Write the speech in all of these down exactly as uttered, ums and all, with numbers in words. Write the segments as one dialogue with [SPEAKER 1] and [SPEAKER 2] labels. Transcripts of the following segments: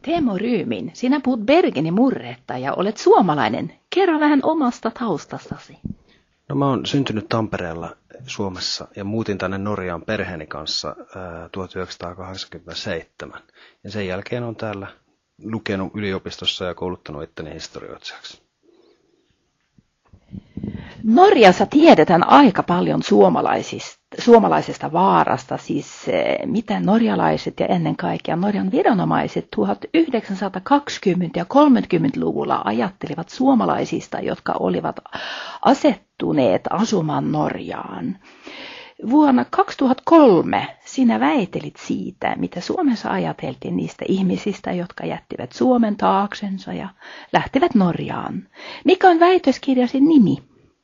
[SPEAKER 1] Teemu Ryymin, sinä puhut Bergenin murretta ja olet suomalainen. Kerro vähän omasta taustastasi.
[SPEAKER 2] No mä oon syntynyt Tampereella Suomessa ja muutin tänne Norjaan perheeni kanssa ää, tuhatyhdeksänsataakahdeksankymmentäseitsemän. Ja sen jälkeen on täällä lukenut yliopistossa ja kouluttanut itteni historioitsijaksi.
[SPEAKER 1] Norjassa tiedetään aika paljon suomalaisista, suomalaisesta vaarasta, siis mitä norjalaiset ja ennen kaikkea Norjan viranomaiset tuhatyhdeksänsataakaksikymmentä- ja kolmekymmentäluvulla ajattelivat suomalaisista, jotka olivat asettuneet asumaan Norjaan. Vuonna kaksituhattakolme sinä väitelit siitä, mitä Suomessa ajateltiin niistä ihmisistä, jotka jättivät Suomen taaksensa ja lähtivät Norjaan. Mikä on väitöskirjasi nimi?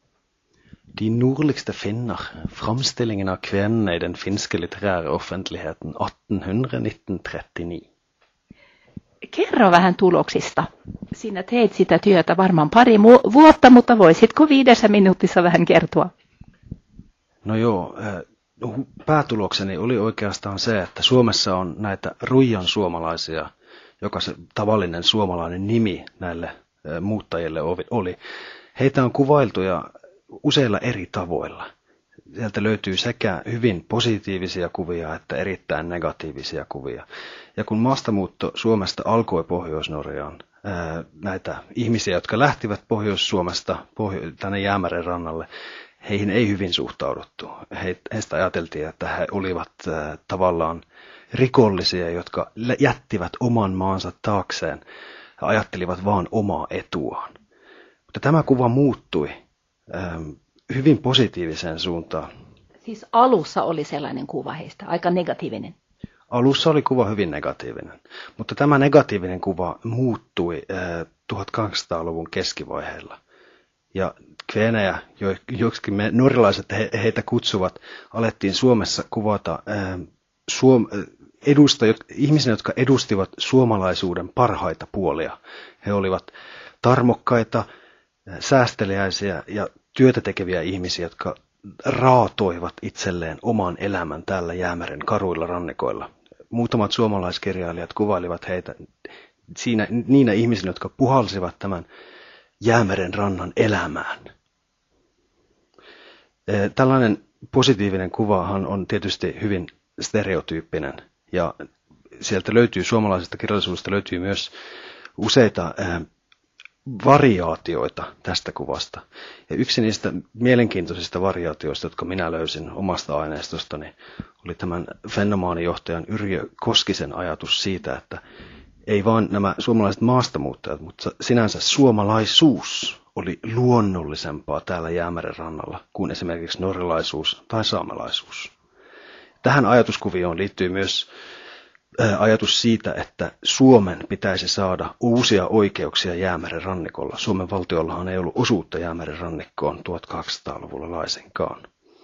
[SPEAKER 2] De nordligste finner, framstillingen av kvenene i den finske litterære offentligheten attenhundre nittentrettini.
[SPEAKER 1] Kerro vähän tuloksista. Sinä teet sitä työtä varmaan pari mu- vuotta, mutta voisitko viidessä minuutissa vähän kertoa?
[SPEAKER 2] No joo, päätulokseni oli oikeastaan se, että Suomessa on näitä ruijan suomalaisia, joka se tavallinen suomalainen nimi näille muuttajille oli. Heitä on kuvailtu ja useilla eri tavoilla. Sieltä löytyy sekä hyvin positiivisia kuvia että erittäin negatiivisia kuvia. Ja kun maastamuutto Suomesta alkoi Pohjois-Norjaan, näitä ihmisiä, jotka lähtivät Pohjois-Suomesta tänne Jäämeren rannalle, heihin ei hyvin suhtauduttu. Heistä ajateltiin, että he olivat tavallaan rikollisia, jotka jättivät oman maansa taakseen ja ajattelivat vain omaa etuaan. Mutta tämä kuva muuttui hyvin positiiviseen suuntaan.
[SPEAKER 1] Siis alussa oli sellainen kuva heistä, aika negatiivinen.
[SPEAKER 2] Alussa oli kuva hyvin negatiivinen, mutta tämä negatiivinen kuva muuttui tuhatkahdeksansataaluvun keskivaiheilla. Ja kvenejä, joksikin me norjalaiset he, heitä kutsuvat, alettiin Suomessa kuvata suom, edustajat, ihmisiä, jotka edustivat suomalaisuuden parhaita puolia. He olivat tarmokkaita, säästeliäisiä ja työtä tekeviä ihmisiä, jotka raatoivat itselleen oman elämän tällä Jäämeren karuilla rannikoilla. Muutamat suomalaiskirjailijat kuvailivat heitä siinä, niinä ihmisinä, jotka puhalsivat tämän Jäämeren rannan elämään. Tällainen positiivinen kuvahan on tietysti hyvin stereotyyppinen ja sieltä löytyy, suomalaisesta kirjallisuudesta löytyy myös useita variaatioita tästä kuvasta. Ja yksi niistä mielenkiintoisista variaatioista, jotka minä löysin omasta aineistostani, oli tämän fenomaanijohtajan Yrjö Koskisen ajatus siitä, että ei vain nämä suomalaiset maastamuuttajat, mutta sinänsä suomalaisuus oli luonnollisempaa täällä Jäämeren rannalla kuin esimerkiksi norjalaisuus tai saamelaisuus. Tähän ajatuskuvioon liittyy myös ajatus siitä, että Suomen pitäisi saada uusia oikeuksia Jäämeren rannikolla. Suomen valtiollahan ei ollut osuutta Jäämeren rannikkoon tuhatkahdeksansataaluvulla laisinkaan.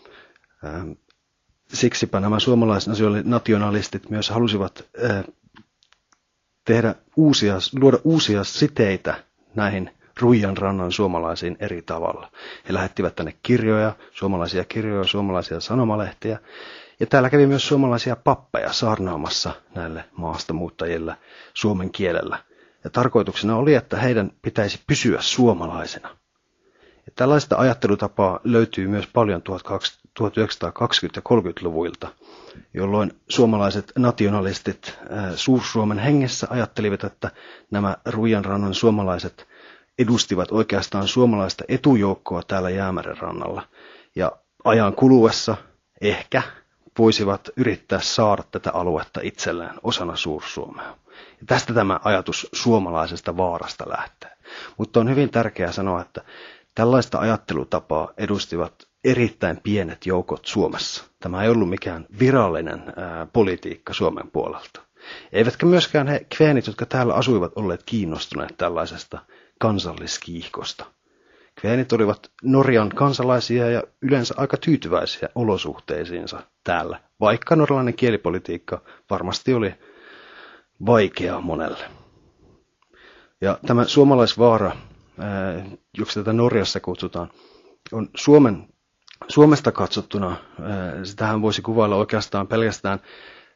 [SPEAKER 2] Siksipä nämä suomalaisnationalistit myös halusivat tehdä uusia, luoda uusia siteitä näihin Ruijan rannan suomalaisiin eri tavalla. He lähettivät tänne kirjoja, suomalaisia kirjoja, suomalaisia sanomalehtiä. Ja täällä kävi myös suomalaisia pappeja saarnaamassa näille maastamuuttajille suomen kielellä. Ja tarkoituksena oli, että heidän pitäisi pysyä suomalaisina. Ja tällaista ajattelutapaa löytyy myös paljon tuhatyhdeksänsataakaksikymmentä- ja kolmekymmentäluvuilta, jolloin suomalaiset nationalistit Suur-Suomen hengessä ajattelivat, että nämä Ruijan rannan suomalaiset edustivat oikeastaan suomalaista etujoukkoa täällä Jäämeren rannalla. Ja ajan kuluessa ehkä voisivat yrittää saada tätä aluetta itselleen osana Suur-Suomea. Ja tästä tämä ajatus suomalaisesta vaarasta lähtee. Mutta on hyvin tärkeää sanoa, että tällaista ajattelutapaa edustivat erittäin pienet joukot Suomessa. Tämä ei ollut mikään virallinen ää, politiikka Suomen puolelta. Eivätkä myöskään he kveenit, jotka täällä asuivat, olleet kiinnostuneet tällaisesta kansalliskiihkosta. Kveenit olivat Norjan kansalaisia ja yleensä aika tyytyväisiä olosuhteisiinsa täällä, vaikka norjalainen kielipolitiikka varmasti oli vaikeaa monelle. Ja tämä suomalaisvaara, joksi tätä Norjassa kutsutaan, on Suomen, Suomesta katsottuna, sitähän voisi kuvailla oikeastaan pelkästään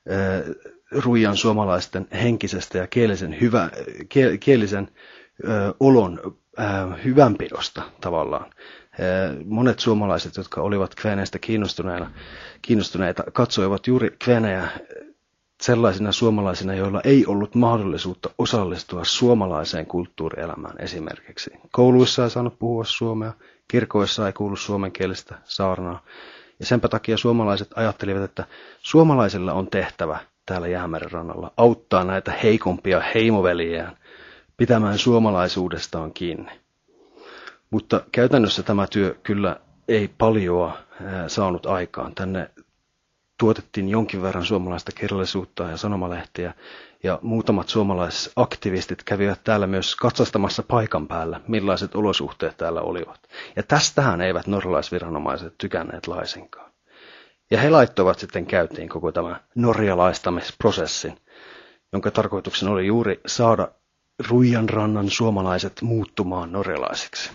[SPEAKER 2] Ruijan suomalaisten henkisestä ja kielisen, hyvä, kielisen ö, olon ö, hyvänpidosta tavallaan. Monet suomalaiset, jotka olivat kveneistä kiinnostuneita, kiinnostuneita, katsoivat juuri kvenejä sellaisina suomalaisina, joilla ei ollut mahdollisuutta osallistua suomalaiseen kulttuurielämään esimerkiksi. Kouluissa ei saanut puhua suomea, kirkoissa ei kuulu suomenkielistä saarnaa. Ja senpä takia suomalaiset ajattelivat, että suomalaisilla on tehtävä täällä Jäämeren rannalla auttaa näitä heikompia heimoveliään pitämään suomalaisuudestaan kiinni. Mutta käytännössä tämä työ kyllä ei paljoa saanut aikaan. Tänne tuotettiin jonkin verran suomalaista kirjallisuutta ja sanomalehtiä, ja muutamat suomalaisaktivistit kävivät täällä myös katsastamassa paikan päällä, millaiset olosuhteet täällä olivat. Ja tästähän eivät norjalaisviranomaiset tykänneet laisinkaan. Ja he laittoivat sitten käyntiin koko tämän norjalaistamisprosessin, jonka tarkoituksena oli juuri saada Ruijan rannan suomalaiset muuttumaan norjalaisiksi.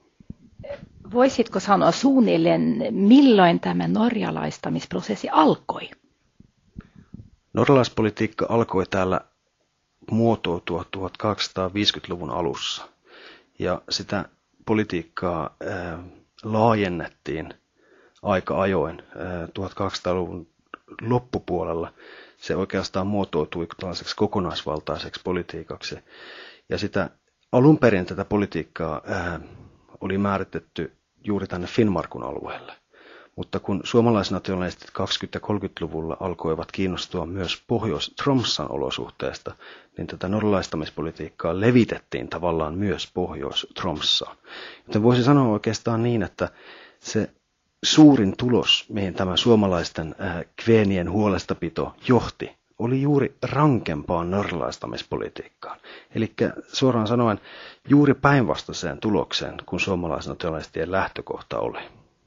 [SPEAKER 1] Voisitko sanoa suunnilleen, milloin tämä norjalaistamisprosessi alkoi?
[SPEAKER 2] Norjalaispolitiikka alkoi täällä muotoutua tuhatkahdeksansataaviisikymmentäluvun alussa. Ja sitä politiikkaa ää, laajennettiin aika ajoin ää, tuhatkahdeksansataaluvun loppupuolella. Se oikeastaan muotoutui tällaiseksi kokonaisvaltaiseksi politiikaksi. Ja sitä alun perin tätä politiikkaa ää, oli määritetty juuri tänne Finnmarkun alueelle. Mutta kun suomalaisnationalistit kaksikymmentä- ja kolmekymmentäluvulla alkoivat kiinnostua myös Pohjois-Tromssan olosuhteesta, niin tätä norjalaistamispolitiikkaa levitettiin tavallaan myös Pohjois-Tromssaan. Joten voisi sanoa oikeastaan niin, että se suurin tulos, mihin tämä suomalaisten äh, kveenien huolestapito johti, oli juuri rankempaan norjalaistamispolitiikkaan. Eli suoraan sanoen juuri päinvastaiseen tulokseen, kun suomalaisnationalistien lähtökohta oli.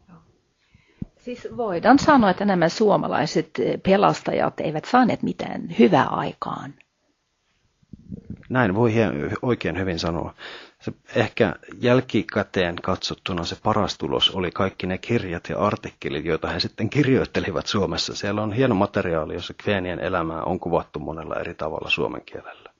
[SPEAKER 1] Siis voidaan sanoa, että nämä suomalaiset pelastajat eivät saaneet mitään hyvää aikaan.
[SPEAKER 2] Näin voi oikein hyvin sanoa. Se ehkä jälkikäteen katsottuna se paras tulos oli kaikki ne kirjat ja artikkelit, joita he sitten kirjoittelivat Suomessa. Siellä on hieno materiaali, jossa kveenien elämää on kuvattu monella eri tavalla suomen kielellä.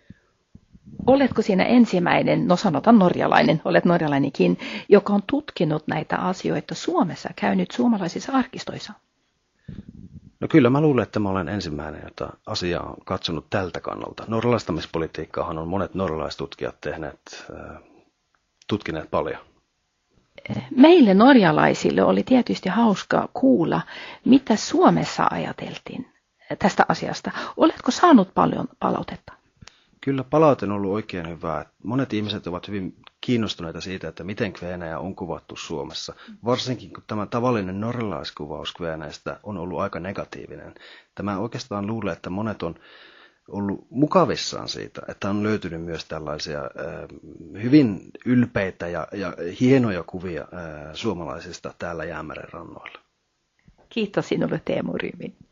[SPEAKER 1] Oletko siinä ensimmäinen, no sanotaan norjalainen, olet norjalainenkin, joka on tutkinut näitä asioita Suomessa, käynyt suomalaisissa arkistoissa?
[SPEAKER 2] No kyllä mä luulen, että mä olen ensimmäinen, jota asiaa on katsonut tältä kannalta. Norjalaistamispolitiikkaahan on monet norjalaistutkijat tehneet, äh, tutkineet paljon.
[SPEAKER 1] Meille norjalaisille oli tietysti hauska kuulla, mitä Suomessa ajateltiin tästä asiasta. Oletko saanut paljon palautetta?
[SPEAKER 2] Kyllä palaute on ollut oikein hyvää. Monet ihmiset ovat hyvin kiinnostuneita siitä, että miten kveenejä on kuvattu Suomessa. Varsinkin kun tämä tavallinen norjalaiskuvaus kveeneistä on ollut aika negatiivinen. Tämä oikeastaan luulee, että monet on ollut mukavissaan siitä, että on löytynyt myös tällaisia äh, hyvin ylpeitä ja, ja hienoja kuvia äh, suomalaisista täällä Jäämeren rannoilla.
[SPEAKER 1] Kiitos sinulle, Teemu Ryymin.